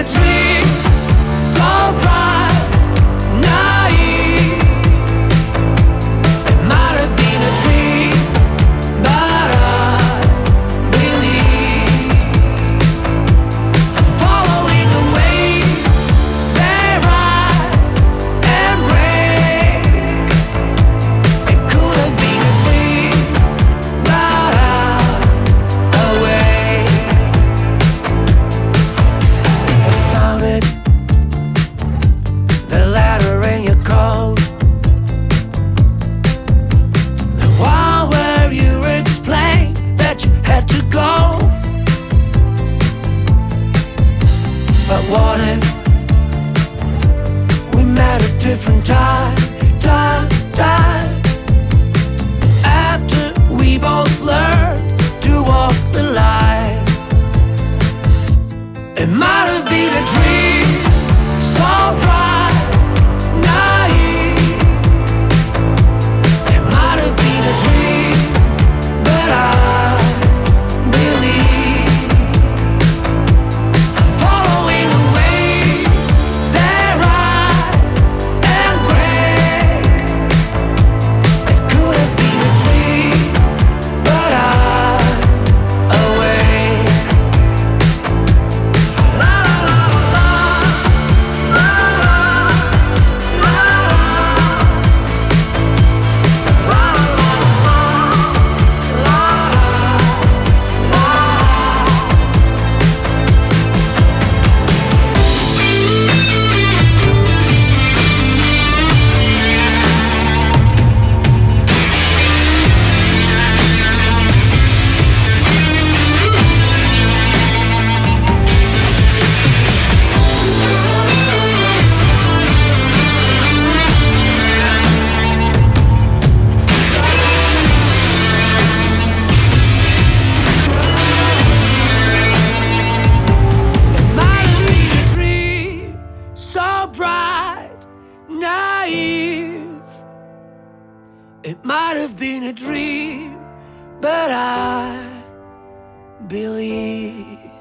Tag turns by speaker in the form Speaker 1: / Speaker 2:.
Speaker 1: a dream so bright, naive. It might have been a dream, but I believe. I'm following the waves, they rise and break. It could have been a dream, but I'm awake. I found it, the letter in your coat, the one where you explained that you had to go. But what if we met a different time? After we both learned to walk the line. It might have been a dream so bright, naive. It might have been a dream, but I believe. I'm following the waves, they rise and break. It could have been a dream, but I'm awake. La la la la, la la la might have been a dream so bright, naive. It might have been a dream, but I believe.